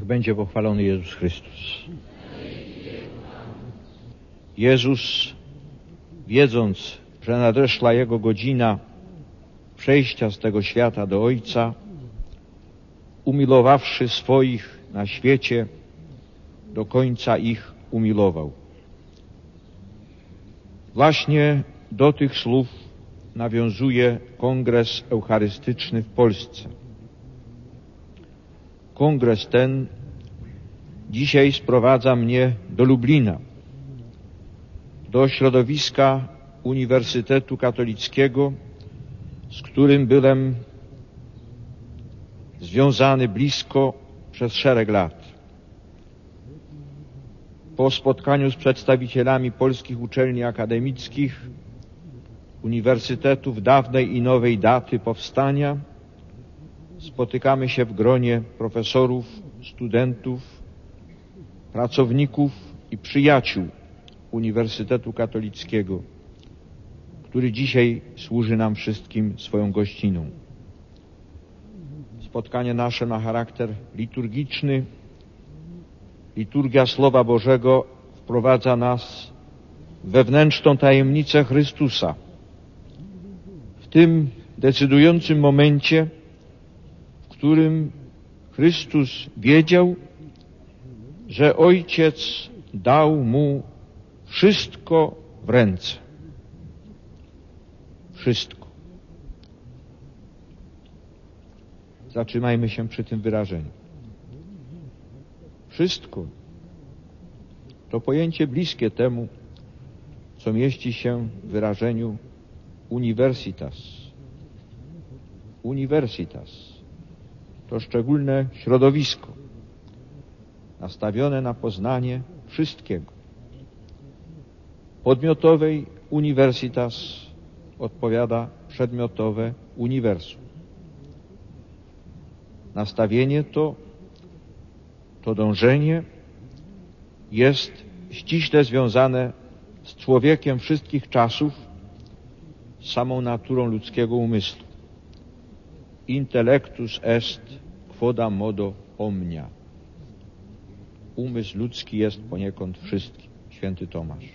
Niech będzie pochwalony Jezus Chrystus. Jezus, wiedząc, że nadeszła Jego godzina przejścia z tego świata do Ojca, umilowawszy swoich na świecie, do końca ich umilował. Właśnie do tych słów nawiązuje Kongres Eucharystyczny w Polsce. Kongres ten dzisiaj sprowadza mnie do Lublina, do środowiska Uniwersytetu Katolickiego, z którym byłem związany blisko przez szereg lat. Po spotkaniu z przedstawicielami polskich uczelni akademickich, uniwersytetów dawnej i nowej daty powstania, spotykamy się w gronie profesorów, studentów, pracowników i przyjaciół Uniwersytetu Katolickiego, który dzisiaj służy nam wszystkim swoją gościną. Spotkanie nasze ma charakter liturgiczny. Liturgia Słowa Bożego wprowadza nas w wewnętrzną tajemnicę Chrystusa. W tym decydującym momencie, w którym Chrystus wiedział, że Ojciec dał Mu wszystko w ręce. Wszystko. Zatrzymajmy się przy tym wyrażeniu. Wszystko to pojęcie bliskie temu, co mieści się w wyrażeniu universitas. Universitas to szczególne środowisko nastawione na poznanie wszystkiego. Podmiotowej universitas odpowiada przedmiotowe uniwersum. Nastawienie to dążenie jest ściśle związane z człowiekiem wszystkich czasów, z samą naturą ludzkiego umysłu. Intellectus est quodam modo omnia. Umysł ludzki jest poniekąd wszystkim. Święty Tomasz.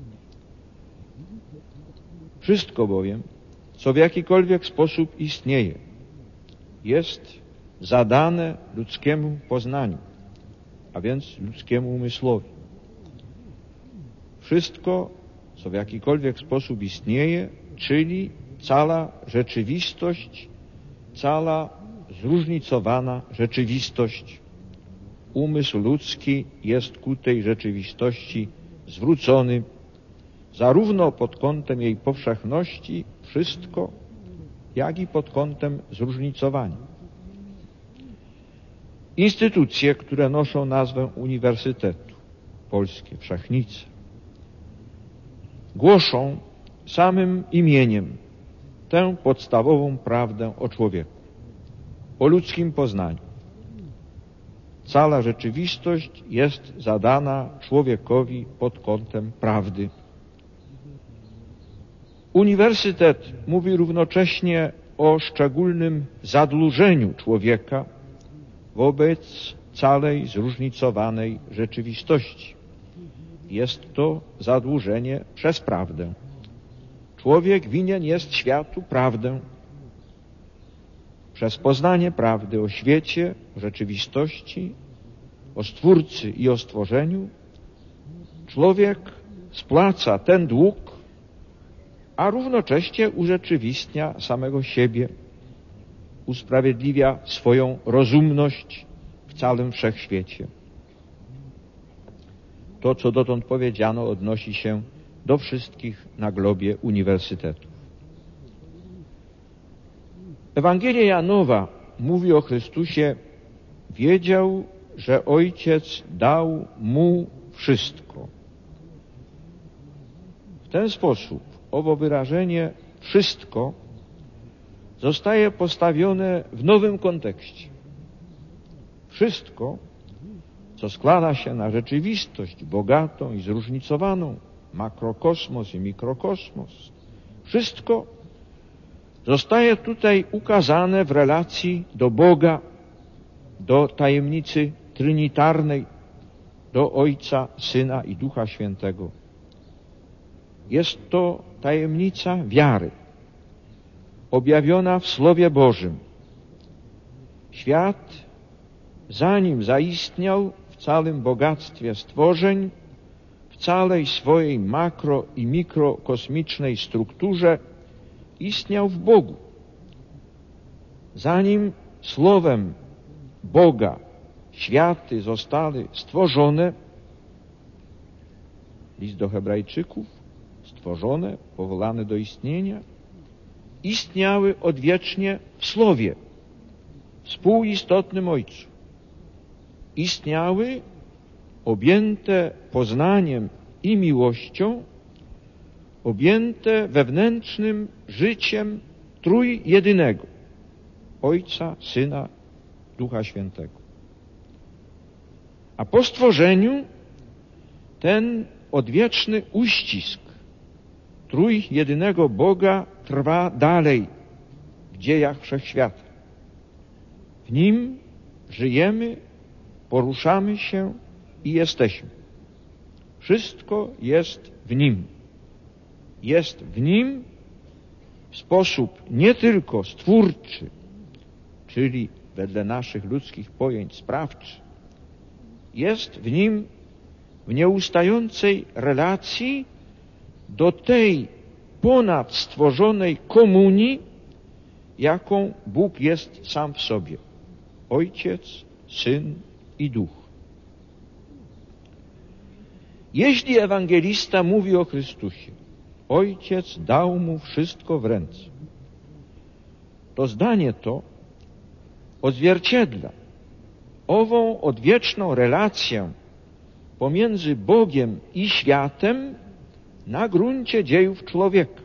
Wszystko bowiem, co w jakikolwiek sposób istnieje, jest zadane ludzkiemu poznaniu, a więc ludzkiemu umysłowi. Wszystko, co w jakikolwiek sposób istnieje, czyli cała rzeczywistość, cała zróżnicowana rzeczywistość. Umysł ludzki jest ku tej rzeczywistości zwrócony zarówno pod kątem jej powszechności, wszystko, jak i pod kątem zróżnicowania. Instytucje, które noszą nazwę Uniwersytetu, polskie, Wszechnice, głoszą samym imieniem tę podstawową prawdę o człowieku, o ludzkim poznaniu. Cała rzeczywistość jest zadana człowiekowi pod kątem prawdy. Uniwersytet mówi równocześnie o szczególnym zadłużeniu człowieka wobec całej zróżnicowanej rzeczywistości. Jest to zadłużenie przez prawdę. Człowiek winien jest światu prawdę. Przez poznanie prawdy o świecie, o rzeczywistości, o Stwórcy i o stworzeniu, człowiek spłaca ten dług, a równocześnie urzeczywistnia samego siebie, usprawiedliwia swoją rozumność w całym wszechświecie. To, co dotąd powiedziano, odnosi się do wszystkich na globie uniwersytetów. Ewangelia Janowa mówi o Chrystusie: wiedział, że Ojciec dał Mu wszystko. W ten sposób owo wyrażenie wszystko zostaje postawione w nowym kontekście. Wszystko, co składa się na rzeczywistość bogatą i zróżnicowaną, makrokosmos i mikrokosmos, wszystko zostaje tutaj ukazane w relacji do Boga, do tajemnicy trinitarnej do Ojca, Syna i Ducha Świętego. Jest to tajemnica wiary, objawiona w Słowie Bożym. Świat, zanim zaistniał w całym bogactwie stworzeń, w całej swojej makro- i mikrokosmicznej strukturze, istniał w Bogu. Zanim Słowem Boga światy zostały stworzone, list do Hebrajczyków, stworzone, powołane do istnienia, istniały odwiecznie w Słowie, współistotnym Ojcu. Istniały objęte poznaniem i miłością, objęte wewnętrznym życiem trójjedynego Ojca, Syna, Ducha Świętego. A po stworzeniu ten odwieczny uścisk trójjedynego Boga trwa dalej w dziejach wszechświata. W Nim żyjemy, poruszamy się i jesteśmy. Wszystko jest w Nim. Jest w Nim w sposób nie tylko stwórczy, czyli wedle naszych ludzkich pojęć sprawczy. Jest w Nim w nieustającej relacji do tej ponadstworzonej komunii, jaką Bóg jest sam w sobie. Ojciec, Syn i Duch. Jeśli ewangelista mówi o Chrystusie, Ojciec dał Mu wszystko w ręce, to zdanie to odzwierciedla ową odwieczną relację pomiędzy Bogiem i światem na gruncie dziejów człowieka.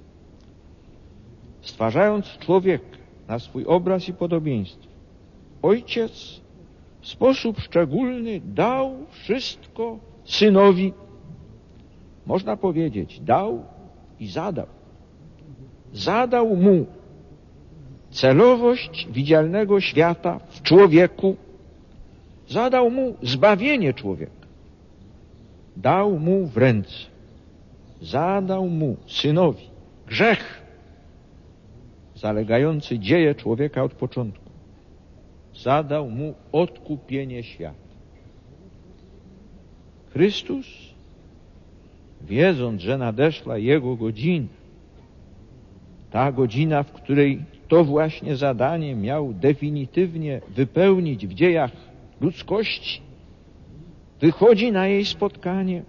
Stwarzając człowieka na swój obraz i podobieństwo, Ojciec w sposób szczególny dał wszystko Synowi. Można powiedzieć, dał i zadał. Zadał Mu celowość widzialnego świata w człowieku. Zadał Mu zbawienie człowieka. Dał Mu w ręce. Zadał Mu, Synowi, grzech zalegający dzieje człowieka od początku. Zadał Mu odkupienie świata. Chrystus, wiedząc, że nadeszła Jego godzina, ta godzina, w której to właśnie zadanie miał definitywnie wypełnić w dziejach ludzkości, wychodzi na jej spotkanie,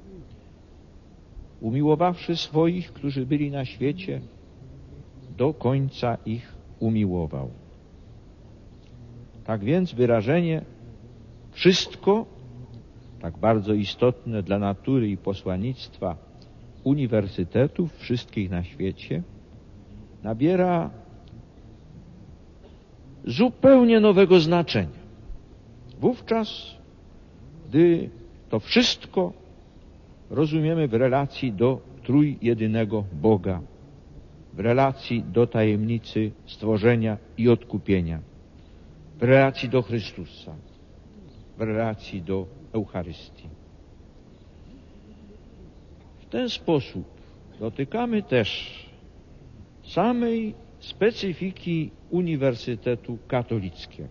umiłowawszy swoich, którzy byli na świecie, do końca ich umiłował. Tak więc wyrażenie wszystko, tak bardzo istotne dla natury i posłannictwa uniwersytetów wszystkich na świecie, nabiera zupełnie nowego znaczenia. Wówczas, gdy to wszystko rozumiemy w relacji do trójjedynego Boga, w relacji do tajemnicy stworzenia i odkupienia, w relacji do Chrystusa, w relacji do Eucharystii. W ten sposób dotykamy też samej specyfiki Uniwersytetu Katolickiego.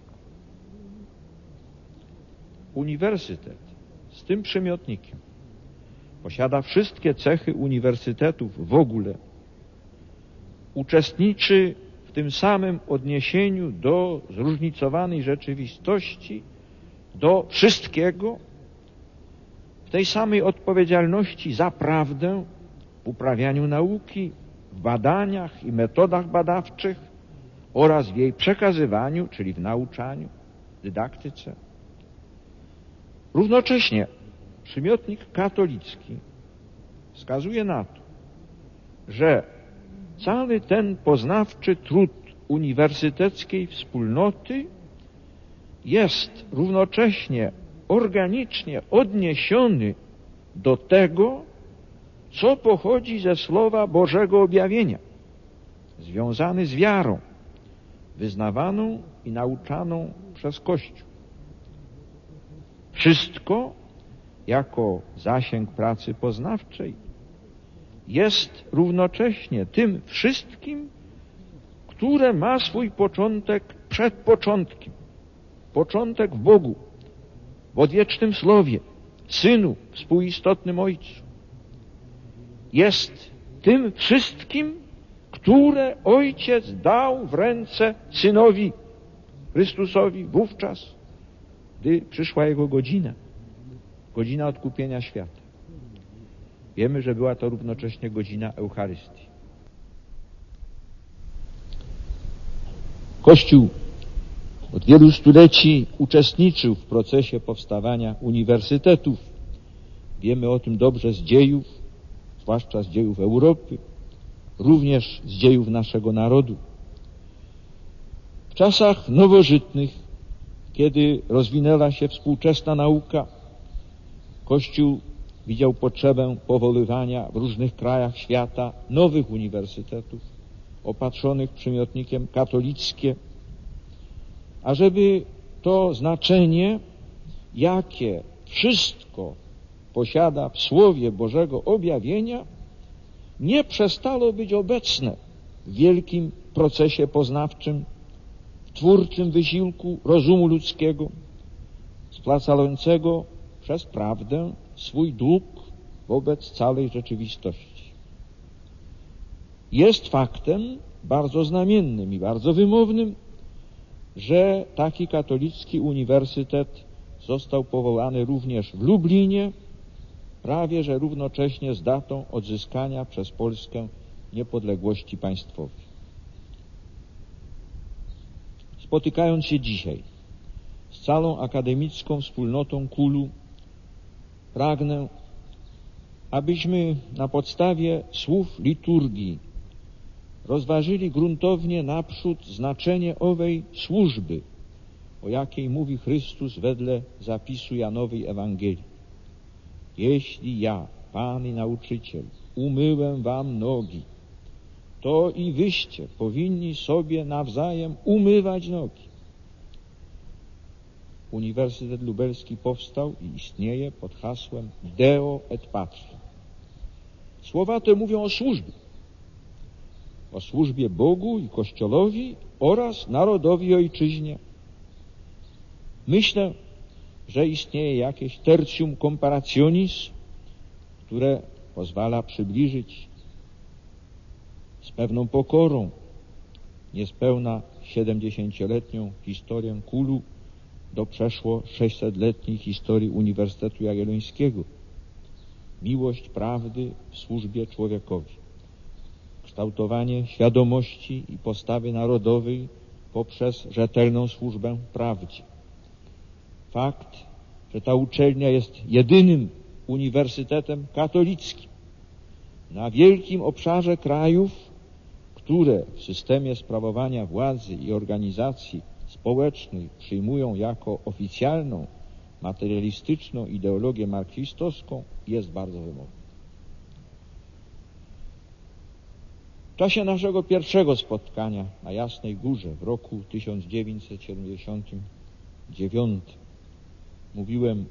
Uniwersytet z tym przymiotnikiem posiada wszystkie cechy uniwersytetów w ogóle. Uczestniczy w tym samym odniesieniu do zróżnicowanej rzeczywistości, do wszystkiego, w tej samej odpowiedzialności za prawdę, w uprawianiu nauki, w badaniach i metodach badawczych oraz w jej przekazywaniu, czyli w nauczaniu, dydaktyce. Równocześnie przymiotnik katolicki wskazuje na to, że cały ten poznawczy trud uniwersyteckiej wspólnoty jest równocześnie organicznie odniesiony do tego, co pochodzi ze Słowa Bożego objawienia, związany z wiarą, wyznawaną i nauczaną przez Kościół. wszystko jako zasięg pracy poznawczej jest równocześnie tym wszystkim, które ma swój początek przed początkiem. Początek w Bogu, w odwiecznym Słowie, Synu, współistotnym Ojcu. Jest tym wszystkim, które Ojciec dał w ręce Synowi Chrystusowi wówczas, gdy przyszła Jego godzina. Godzina odkupienia świata. Wiemy, że była to równocześnie godzina Eucharystii. Kościół od wielu stuleci uczestniczył w procesie powstawania uniwersytetów. Wiemy o tym dobrze z dziejów, zwłaszcza z dziejów Europy, również z dziejów naszego narodu. W czasach nowożytnych, kiedy rozwinęła się współczesna nauka, Kościół widział potrzebę powoływania w różnych krajach świata nowych uniwersytetów, opatrzonych przymiotnikiem katolickie, ażeby to znaczenie, jakie wszystko posiada w Słowie Bożego objawienia, nie przestało być obecne w wielkim procesie poznawczym, w twórczym wysiłku rozumu ludzkiego, splacającego przez prawdę swój dług wobec całej rzeczywistości. Jest faktem bardzo znamiennym i bardzo wymownym, że taki katolicki uniwersytet został powołany również w Lublinie, prawie że równocześnie z datą odzyskania przez Polskę niepodległości państwowej. Spotykając się dzisiaj z całą akademicką wspólnotą KUL-u, pragnę, abyśmy na podstawie słów liturgii rozważyli gruntownie naprzód znaczenie owej służby, o jakiej mówi Chrystus wedle zapisu Janowej Ewangelii. Jeśli ja, Pan i Nauczyciel, umyłem wam nogi, to i wyście powinni sobie nawzajem umywać nogi. Uniwersytet Lubelski powstał i istnieje pod hasłem Deo et Patria. Słowa te mówią o służbie. O służbie Bogu i Kościołowi oraz narodowi i ojczyźnie. Myślę, że istnieje jakieś tertium comparationis, które pozwala przybliżyć z pewną pokorą niespełna 70-letnią historię KUL-u do przeszło 600-letniej historii Uniwersytetu Jagiellońskiego. Miłość prawdy w służbie człowiekowi. Kształtowanie świadomości i postawy narodowej poprzez rzetelną służbę prawdzie. Fakt, że ta uczelnia jest jedynym uniwersytetem katolickim na wielkim obszarze krajów, które w systemie sprawowania władzy i organizacji społecznej przyjmują jako oficjalną, materialistyczną ideologię marksistowską, jest bardzo wymowny. W czasie naszego pierwszego spotkania na Jasnej Górze w roku 1979 mówiłem,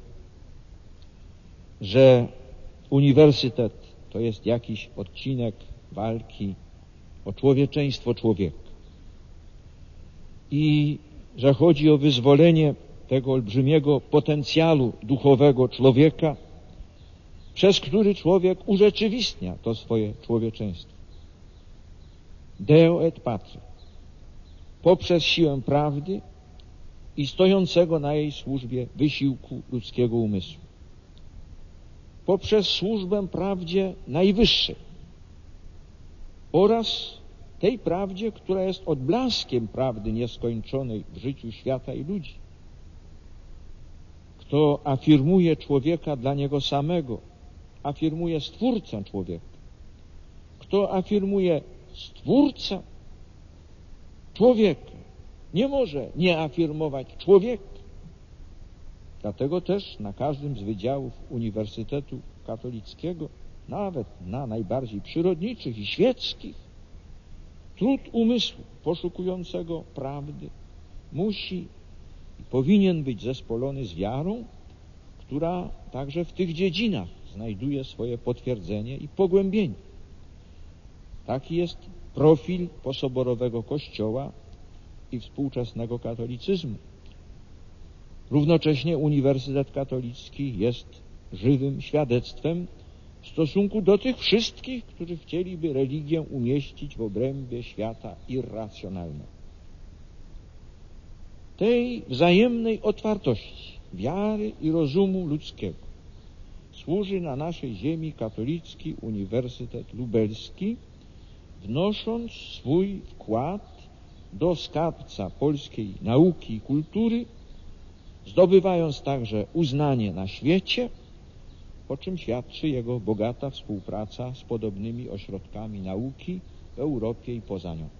że uniwersytet to jest jakiś odcinek walki o człowieczeństwo człowieka i że chodzi o wyzwolenie tego olbrzymiego potencjału duchowego człowieka, przez który człowiek urzeczywistnia to swoje człowieczeństwo. Deo et Patria. Poprzez siłę prawdy i stojącego na jej służbie wysiłku ludzkiego umysłu. Poprzez służbę prawdzie najwyższej oraz tej prawdzie, która jest odblaskiem prawdy nieskończonej w życiu świata i ludzi. Kto afirmuje człowieka dla niego samego, afirmuje Stwórcę człowieka. Kto afirmuje Stwórcę człowieka, nie może nie afirmować człowieka. Dlatego też na każdym z wydziałów Uniwersytetu Katolickiego, nawet na najbardziej przyrodniczych i świeckich, trud umysłu poszukującego prawdy musi i powinien być zespolony z wiarą która także w tych dziedzinach znajduje swoje potwierdzenie i pogłębienie. Taki jest profil posoborowego Kościoła i współczesnego katolicyzmu. Równocześnie Uniwersytet Katolicki jest żywym świadectwem w stosunku do tych wszystkich, którzy chcieliby religię umieścić w obrębie świata irracjonalnego. Tej wzajemnej otwartości wiary i rozumu ludzkiego służy na naszej ziemi Katolicki Uniwersytet Lubelski, wnosząc swój wkład do skarbca polskiej nauki i kultury, zdobywając także uznanie na świecie, o czym świadczy jego bogata współpraca z podobnymi ośrodkami nauki w Europie i poza nią.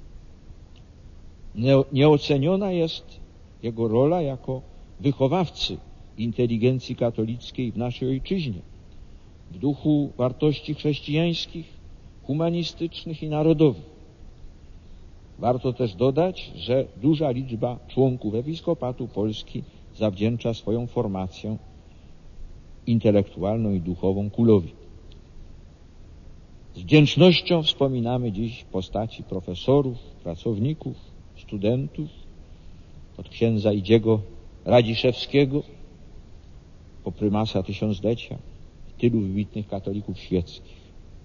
Nieoceniona jest jego rola jako wychowawcy inteligencji katolickiej w naszej ojczyźnie, w duchu wartości chrześcijańskich, humanistycznych i narodowych. Warto też dodać, że duża liczba członków Episkopatu Polski zawdzięcza swoją formację intelektualną i duchową Kulowi. Z wdzięcznością wspominamy dziś postaci profesorów, pracowników, studentów, od księdza Idziego Radziszewskiego po prymasa tysiąclecia, tylu wybitnych katolików świeckich.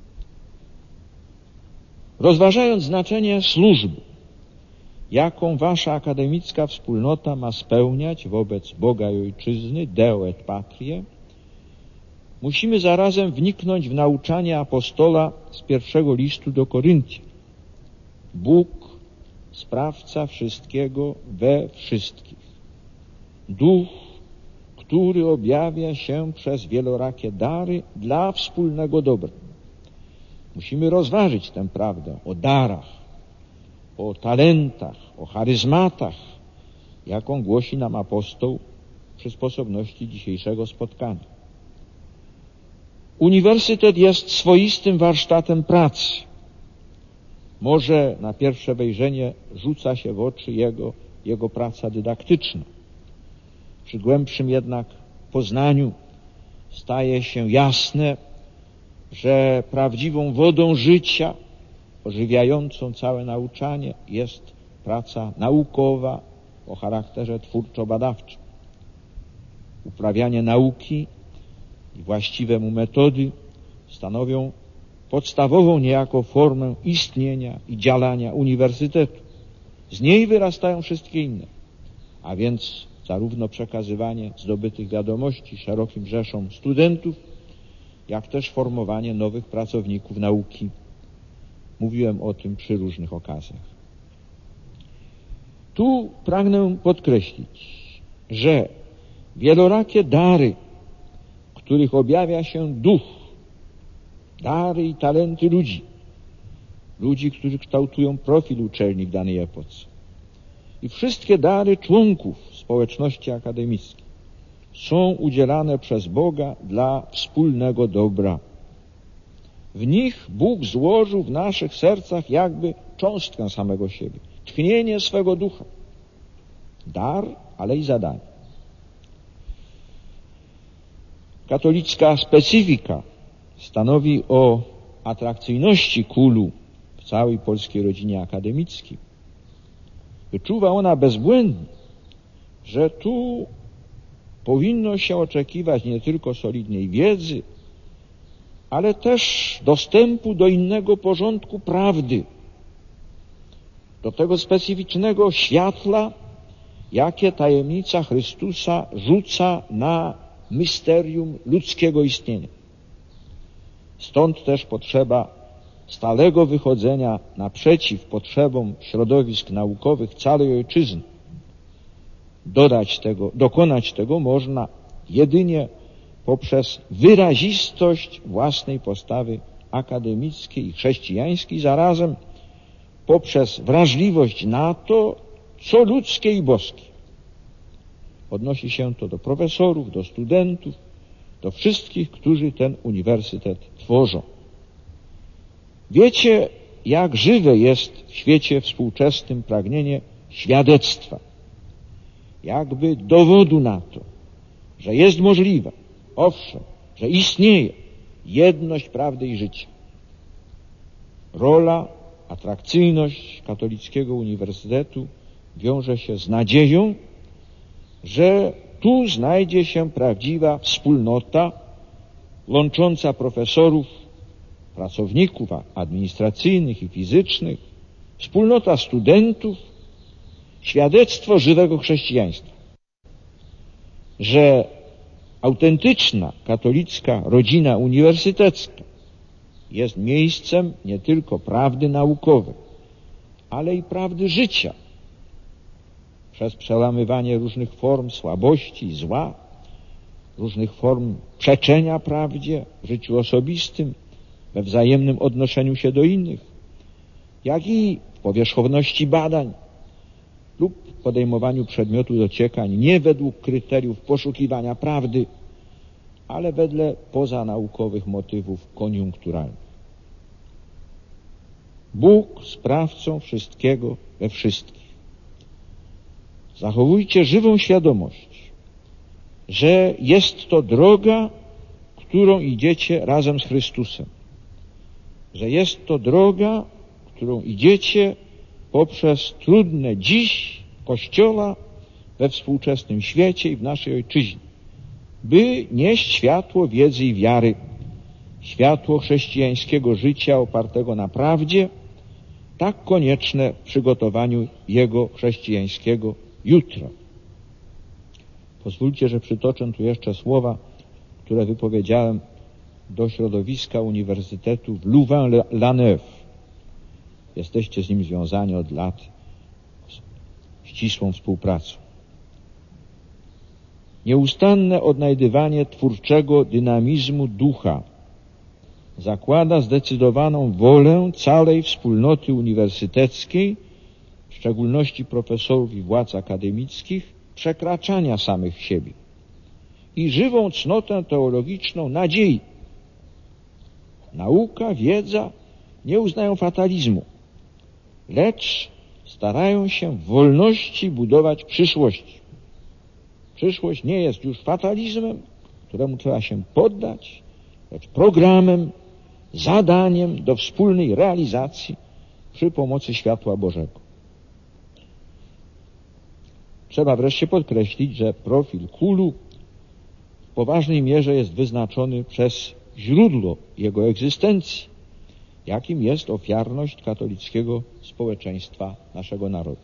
Rozważając znaczenie służby, jaką wasza akademicka wspólnota ma spełniać wobec Boga i Ojczyzny, Deo et Patriae, musimy zarazem wniknąć w nauczanie apostola z pierwszego listu do Koryntian. Bóg, sprawca wszystkiego we wszystkich. Duch, który objawia się przez wielorakie dary dla wspólnego dobra. Musimy rozważyć tę prawdę o darach, o talentach, o charyzmatach, jaką głosi nam apostoł przy sposobności dzisiejszego spotkania. Uniwersytet jest swoistym warsztatem pracy. Może na pierwsze wejrzenie rzuca się w oczy jego praca dydaktyczna. Przy głębszym jednak poznaniu staje się jasne, że prawdziwą wodą życia, ożywiającą całe nauczanie, jest praca naukowa o charakterze twórczo-badawczym. Uprawianie nauki i właściwe mu metody stanowią podstawową niejako formę istnienia i działania uniwersytetu. Z niej wyrastają wszystkie inne, a więc zarówno przekazywanie zdobytych wiadomości szerokim rzeszom studentów, jak też formowanie nowych pracowników nauki. Mówiłem o tym przy różnych okazjach. Tu pragnę podkreślić, że wielorakie dary, których objawia się duch, dary i talenty ludzi, którzy kształtują profil uczelni w danej epoce, i wszystkie dary członków społeczności akademickiej są udzielane przez Boga dla wspólnego dobra. W nich Bóg złożył w naszych sercach jakby cząstkę samego siebie, tchnienie swego ducha. Dar, ale i zadanie. Katolicka specyfika stanowi o atrakcyjności KUL-u w całej polskiej rodzinie akademickiej. Wyczuwa ona bezbłędnie, że tu powinno się oczekiwać nie tylko solidnej wiedzy, ale też dostępu do innego porządku prawdy, do tego specyficznego światła, jakie tajemnica Chrystusa rzuca na misterium ludzkiego istnienia. Stąd też potrzeba stałego wychodzenia naprzeciw potrzebom środowisk naukowych całej ojczyzny. Dokonać tego można jedynie poprzez wyrazistość własnej postawy akademickiej i chrześcijańskiej, zarazem poprzez wrażliwość na to, co ludzkie i boskie. Odnosi się to do profesorów, do studentów, do wszystkich, którzy ten uniwersytet tworzą. Wiecie, jak żywe jest w świecie współczesnym pragnienie świadectwa, jakby dowodu na to, że jest możliwa, owszem, że istnieje jedność prawdy i życia. Rola, atrakcyjność katolickiego uniwersytetu wiąże się z nadzieją, że tu znajdzie się prawdziwa wspólnota łącząca profesorów, pracowników administracyjnych i fizycznych, wspólnota studentów, świadectwo żywego chrześcijaństwa, że autentyczna katolicka rodzina uniwersytecka jest miejscem nie tylko prawdy naukowej, ale i prawdy życia, przez przełamywanie różnych form słabości i zła, różnych form przeczenia prawdzie w życiu osobistym, we wzajemnym odnoszeniu się do innych, jak i w powierzchowności badań lub podejmowaniu przedmiotu dociekań nie według kryteriów poszukiwania prawdy, ale wedle pozanaukowych motywów koniunkturalnych. Bóg sprawcą wszystkiego we wszystkich. Zachowujcie żywą świadomość, że jest to droga, którą idziecie razem z Chrystusem. Że jest to droga, którą idziecie poprzez trudne dziś Kościoła we współczesnym świecie i w naszej ojczyźnie, by nieść światło wiedzy i wiary, światło chrześcijańskiego życia opartego na prawdzie, tak konieczne w przygotowaniu jego chrześcijańskiego jutra. Pozwólcie, że przytoczę tu jeszcze słowa, które wypowiedziałem do środowiska Uniwersytetu w Louvain-la-Neuve. Jesteście z nim związani od lat ścisłą współpracą. Nieustanne odnajdywanie twórczego dynamizmu ducha zakłada zdecydowaną wolę całej wspólnoty uniwersyteckiej, w szczególności profesorów i władz akademickich, przekraczania samych siebie i żywą cnotę teologiczną nadziei. Nauka, wiedza nie uznają fatalizmu, lecz starają się w wolności budować przyszłość. Przyszłość nie jest już fatalizmem, któremu trzeba się poddać, lecz programem, zadaniem do wspólnej realizacji przy pomocy światła Bożego. Trzeba wreszcie podkreślić, że profil KUL-u w poważnej mierze jest wyznaczony przez źródło jego egzystencji, jakim jest ofiarność katolickiego społeczeństwa naszego narodu.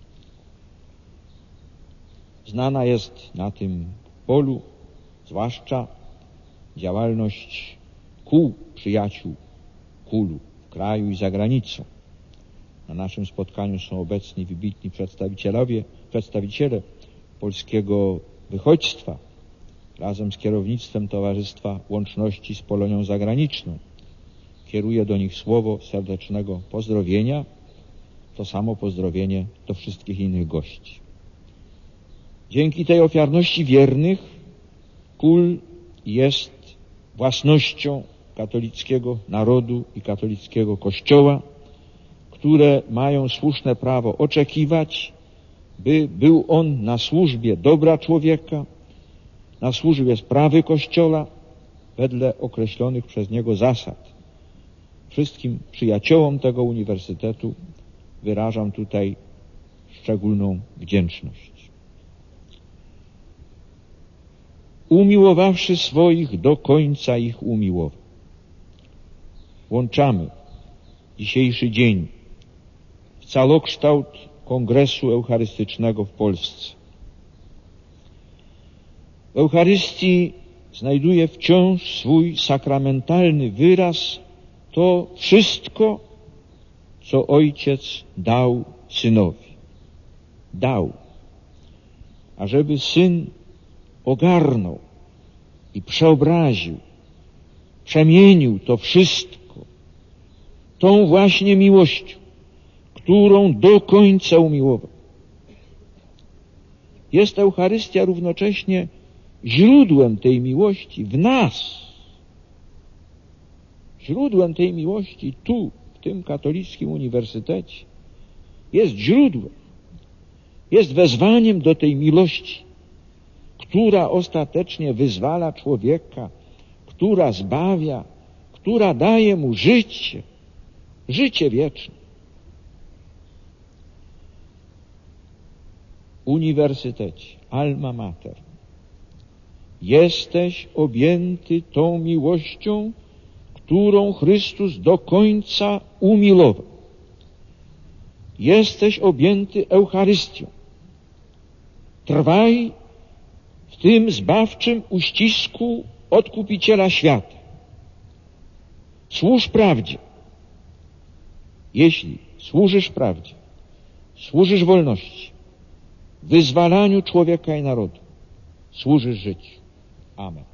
Znana jest na tym polu zwłaszcza działalność kół przyjaciół KUL-u w kraju i za granicą. Na naszym spotkaniu są obecni wybitni przedstawiciele polskiego wychodźstwa razem z kierownictwem Towarzystwa Łączności z Polonią Zagraniczną. Kieruję do nich słowo serdecznego pozdrowienia, to samo pozdrowienie do wszystkich innych gości. Dzięki tej ofiarności wiernych KUL jest własnością katolickiego narodu i katolickiego Kościoła, które mają słuszne prawo oczekiwać, by był on na służbie dobra człowieka, na służbie sprawy Kościoła wedle określonych przez niego zasad. Wszystkim przyjaciołom tego uniwersytetu wyrażam tutaj szczególną wdzięczność. Umiłowawszy swoich, do końca ich umiłował. Włączamy dzisiejszy dzień w całokształt Kongresu Eucharystycznego w Polsce. W Eucharystii znajduje wciąż swój sakramentalny wyraz to wszystko, co Ojciec dał Synowi. Dał, ażeby Syn ogarnął i przeobraził, przemienił to wszystko tą właśnie miłością, którą do końca umiłował. Jest Eucharystia równocześnie źródłem tej miłości w nas. Źródłem tej miłości tu, w tym katolickim uniwersytecie. Jest źródłem. Jest wezwaniem do tej miłości, która ostatecznie wyzwala człowieka, która zbawia, która daje mu życie, życie wieczne. Uniwersytecie, alma mater, jesteś objęty tą miłością, którą Chrystus do końca umilował. Jesteś objęty Eucharystią. Trwaj w tym zbawczym uścisku Odkupiciela świata. Służ prawdzie. Jeśli służysz prawdzie, służysz wolności, wyzwalaniu człowieka i narodu, służysz życiu. Amen.